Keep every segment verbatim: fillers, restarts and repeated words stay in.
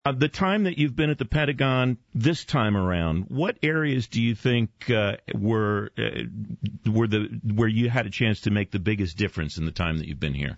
Uh, the time that you've been at the Pentagon this time around, what areas do you think uh, were uh, were the where you had a chance to make the biggest difference in the time that you've been here?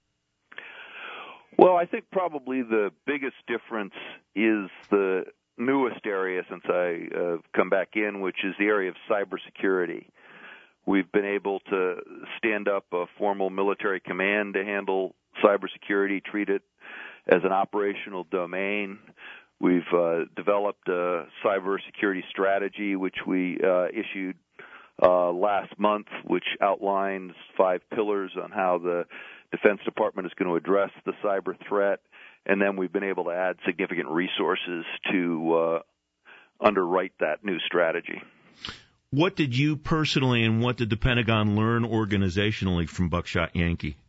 Well, I think probably the biggest difference is the newest area since I uh, come back in, which is the area of cybersecurity. We've been able to stand up a formal military command to handle cybersecurity, treat it as an operational domain. We've uh, developed a cybersecurity strategy, which we uh, issued uh, last month, which outlines five pillars on how the Defense Department is going to address the cyber threat. And then we've been able to add significant resources to uh, underwrite that new strategy. What did you personally and what did the Pentagon learn organizationally from Buckshot Yankee?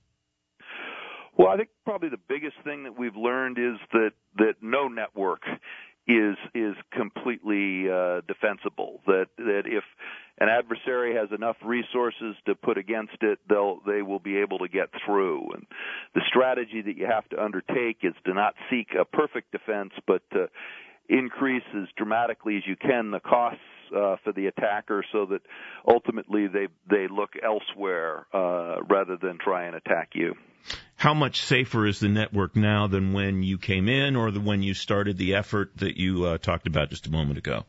Well, I think probably the biggest thing that we've learned is that, that no network is is completely uh, defensible. That that if an adversary has enough resources to put against it, they'll they will be able to get through. And the strategy that you have to undertake is to not seek a perfect defense, but to increase as dramatically as you can the costs uh, for the attacker, so that ultimately they they look elsewhere uh, rather than try and attack you. How much safer is the network now than when you came in or the, when you started the effort that you uh, talked about just a moment ago?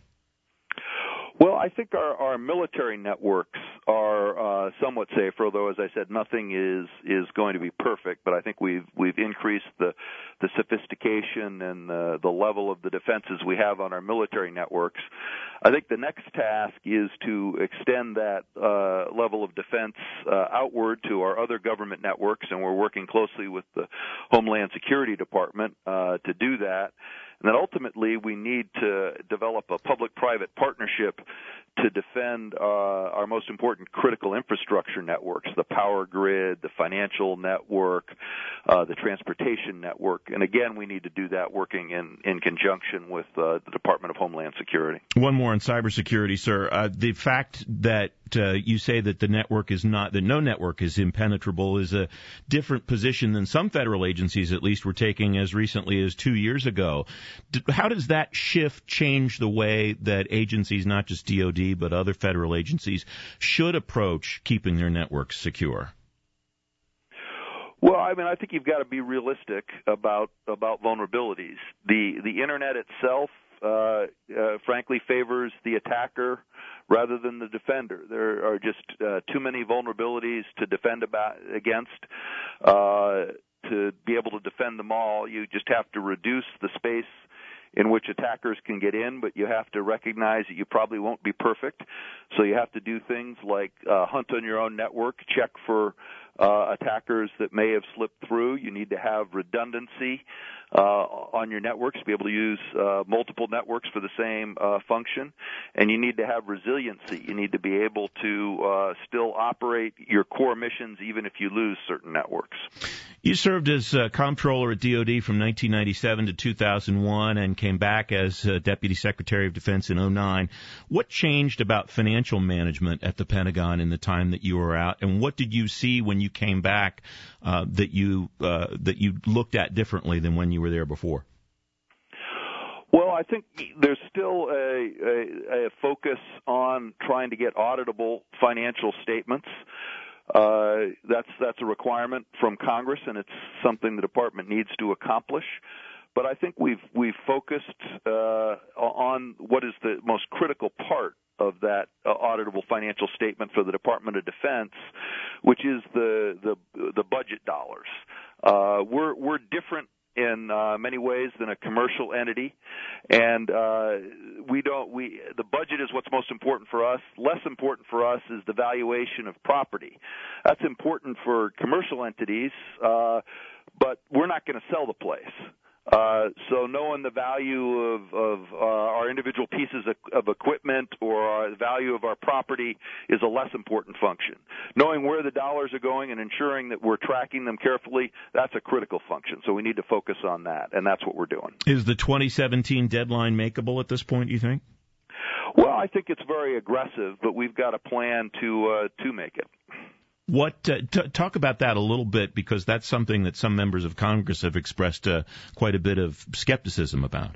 Well, I think our, our military networks are uh, somewhat safer, although, as I said, nothing is is going to be perfect. But I think we've we've increased the the sophistication and the, the level of the defenses we have on our military networks. I think the next task is to extend that uh, level of defense uh, outward to our other government networks, and we're working closely with the Homeland Security Department uh, to do that. And then ultimately we need to develop a public-private partnership to defend uh, our most important critical infrastructure networks, the power grid, the financial network, uh, the transportation network. And again, we need to do that working in, in conjunction with uh, the Department of Homeland Security. One more on cybersecurity, sir. Uh, the fact that uh, you say that the network is not, that no network is impenetrable is a different position than some federal agencies at least were taking as recently as two years ago. How does that shift change the way that agencies, not just D O D, but other federal agencies, should approach keeping their networks secure? Well, I mean, I think you've got to be realistic about about vulnerabilities. The the internet itself, uh, uh, frankly, favors the attacker rather than the defender. There are just uh, too many vulnerabilities to defend about against. Uh, to be able to defend them all, you just have to reduce the space in which attackers can get in, but you have to recognize that you probably won't be perfect. So you have to do things like uh, hunt on your own network, check for uh, attackers that may have slipped through. You need to have redundancy uh, on your networks, be able to use uh, multiple networks for the same uh, function. And you need to have resiliency. You need to be able to uh, still operate your core missions even if you lose certain networks. You served as uh, comptroller at D O D from nineteen ninety-seven to two thousand one and came back as uh, Deputy Secretary of Defense in oh nine. What changed about financial management at the Pentagon in the time that you were out, and what did you see when you came back uh, that you uh, that you looked at differently than when you were there before? Well, I think there's still a, a, a focus on trying to get auditable financial statements. Uh, that's that's a requirement from Congress, and it's something the department needs to accomplish. But I think we've we've focused uh, on what is the most critical part of that uh, auditable financial statement for the Department of Defense, which is the the, the budget dollars. Uh, we're we're different in uh, many ways than a commercial entity, and uh, we don't. We the budget is what's most important for us. Less important for us is the valuation of property. That's important for commercial entities, uh, but we're not going to sell the place. Uh, so knowing the value of, of uh, our individual pieces of, of equipment or our, the value of our property is a less important function. Knowing where the dollars are going and ensuring that we're tracking them carefully, that's a critical function. So we need to focus on that, and that's what we're doing. Is the twenty seventeen deadline makeable at this point, do you think? Well, I think it's very aggressive, but we've got a plan to uh, to make it. What uh, t- talk about that a little bit, because that's something that some members of Congress have expressed uh, quite a bit of skepticism about.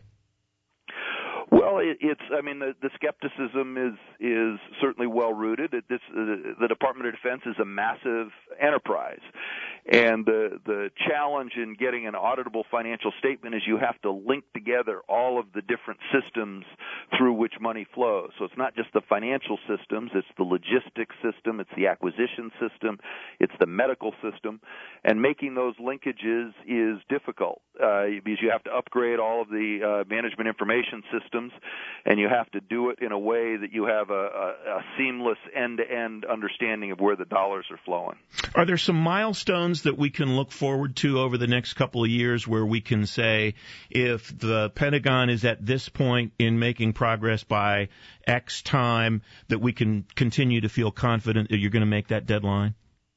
Well, it, it's, I mean, the, the skepticism is is certainly well rooted. It, this, uh, the Department of Defense is a massive enterprise, and the the challenge in getting an auditable financial statement is you have to link together all of the different systems through which money flows. So it's not just the financial systems; it's the logistics system, it's the acquisition system, it's the medical system, and making those linkages is difficult uh, because you have to upgrade all of the uh, management information systems, and you have to do it in a way that you have a, a, a seamless end-to-end understanding of where the dollars are flowing. Are there some milestones that we can look forward to over the next couple of years where we can say if the Pentagon is at this point in making progress by X time, that we can continue to feel confident that you're going to make that deadline?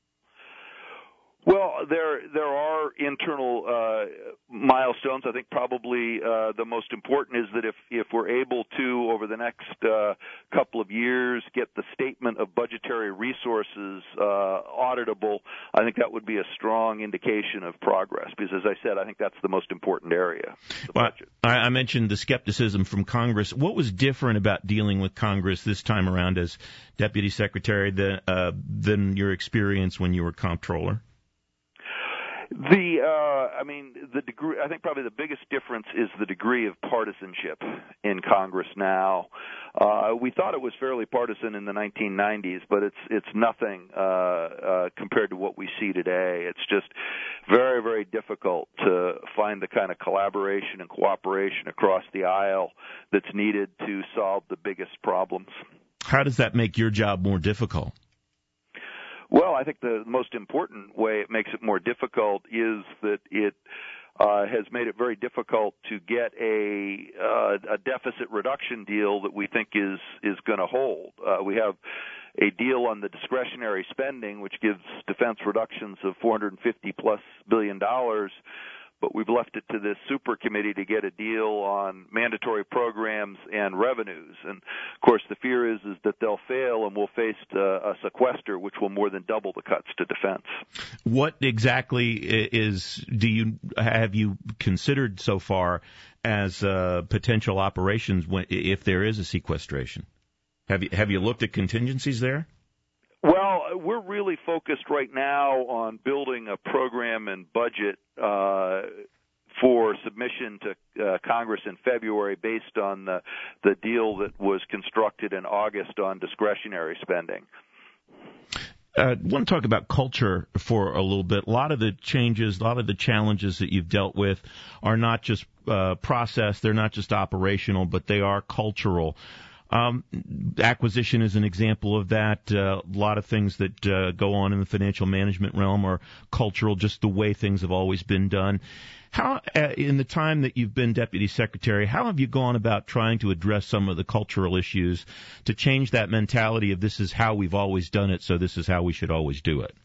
Well, there there are internal uh, milestones. I think probably uh, the most important is that if, if we're able to, over the next uh, couple of years, get the statement of budgetary resources uh, auditable, I think that would be a strong indication of progress. Because, as I said, I think that's the most important area. The well, budget. I, I mentioned the skepticism from Congress. What was different about dealing with Congress this time around as Deputy Secretary than, uh, than your experience when you were Comptroller? The, uh, I mean, the degree, I think probably the biggest difference is the degree of partisanship in Congress now. Uh, we thought it was fairly partisan in the nineteen nineties, but it's, it's nothing, uh, uh, compared to what we see today. It's just very, very difficult to find the kind of collaboration and cooperation across the aisle that's needed to solve the biggest problems. How does that make your job more difficult? Well, I think the most important way it makes it more difficult is that it uh, has made it very difficult to get a uh, a deficit reduction deal that we think is is going to hold. Uh, we have a deal on the discretionary spending, which gives defense reductions of four hundred fifty plus billion dollars. But we've left it to this super committee to get a deal on mandatory programs and revenues. And, of course, the fear is, is that they'll fail and we'll face uh, a sequester, which will more than double the cuts to defense. What exactly is, do you, have you considered so far as uh, potential operations when, if there is a sequestration? Have you, have you looked at contingencies there? Well, we're really focused right now on building a program and budget uh, for submission to uh, Congress in February based on the, the deal that was constructed in August on discretionary spending. I uh, want to talk about culture for a little bit. A lot of the changes, a lot of the challenges that you've dealt with are not just uh, process, they're not just operational, but they are cultural. Um, acquisition is an example of that. Uh, a lot of things that uh, go on in the financial management realm are cultural, just the way things have always been done. How, uh, in the time that you've been Deputy Secretary, how have you gone about trying to address some of the cultural issues to change that mentality of this is how we've always done it, so this is how we should always do it?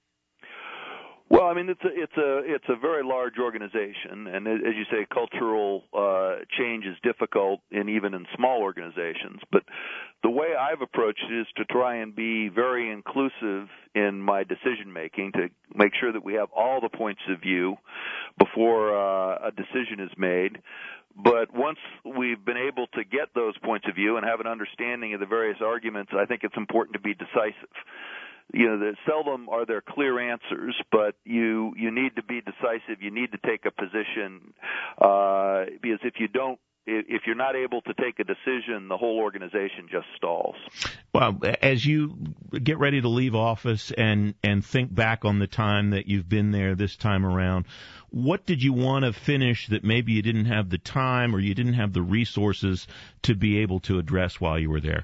Well, I mean, it's a it's a it's a very large organization, and as you say, cultural uh, change is difficult, in even in small organizations. But the way I've approached it is to try and be very inclusive in my decision making, to make sure that we have all the points of view before uh, a decision is made. But once we've been able to get those points of view and have an understanding of the various arguments, I think it's important to be decisive. You know, there seldom are there clear answers, but you you need to be decisive. You need to take a position, uh, because if you don't, if you're not able to take a decision, the whole organization just stalls. Well, as you get ready to leave office and and think back on the time that you've been there this time around, what did you want to finish that maybe you didn't have the time or you didn't have the resources to be able to address while you were there?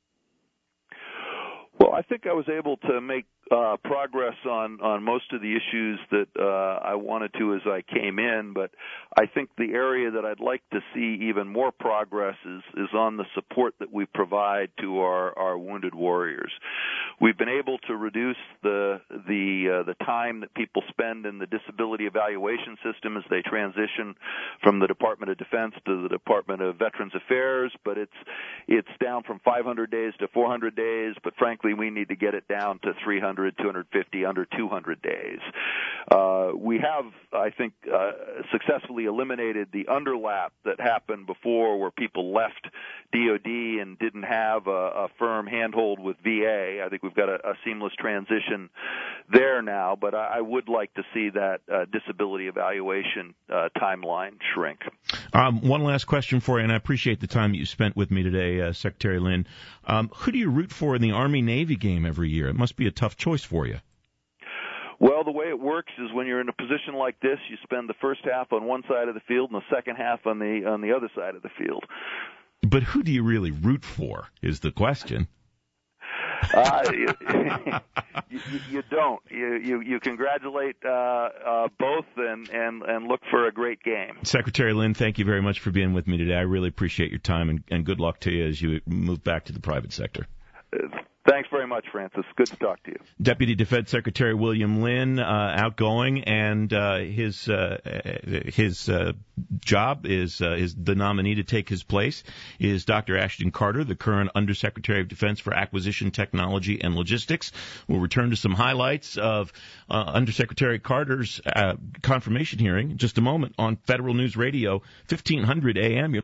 Well, I think I was able to make uh, progress on, on most of the issues that uh, I wanted to as I came in, but I think the area that I'd like to see even more progress is, is on the support that we provide to our, our wounded warriors. We've been able to reduce the the uh, the time that people spend in the disability evaluation system as they transition from the Department of Defense to the Department of Veterans Affairs, but it's it's down from five hundred days to four hundred days, but frankly we need to get it down to three hundred hundred, two hundred fifty, under two hundred days. Uh, we have, I think, uh, successfully eliminated the underlap that happened before where people left D O D and didn't have a, a firm handhold with V A. I think we've got a, a seamless transition there now, but I, I would like to see that uh, disability evaluation uh, timeline shrink. Um, one last question for you, and I appreciate the time that you spent with me today, uh, Secretary Lynn. Um, who do you root for in the Army-Navy game every year? It must be a tough choice for you. Well, the way it works is when you're in a position like this, you spend the first half on one side of the field and the second half on the on the other side of the field. But who do you really root for is the question. Uh, you, you, you don't. You you, you congratulate uh, uh, both and, and, and look for a great game. Secretary Lynn, thank you very much for being with me today. I really appreciate your time, and, and good luck to you as you move back to the private sector. Uh, Thanks very much, Francis. Good to talk to you. Deputy Defense Secretary William Lynn, uh, outgoing, and uh, his uh, his uh, job is uh, is the nominee to take his place is Doctor Ashton Carter, the current Undersecretary of Defense for Acquisition Technology and Logistics. We'll return to some highlights of uh, Undersecretary Carter's uh, confirmation hearing in just a moment on Federal News Radio, fifteen hundred A M.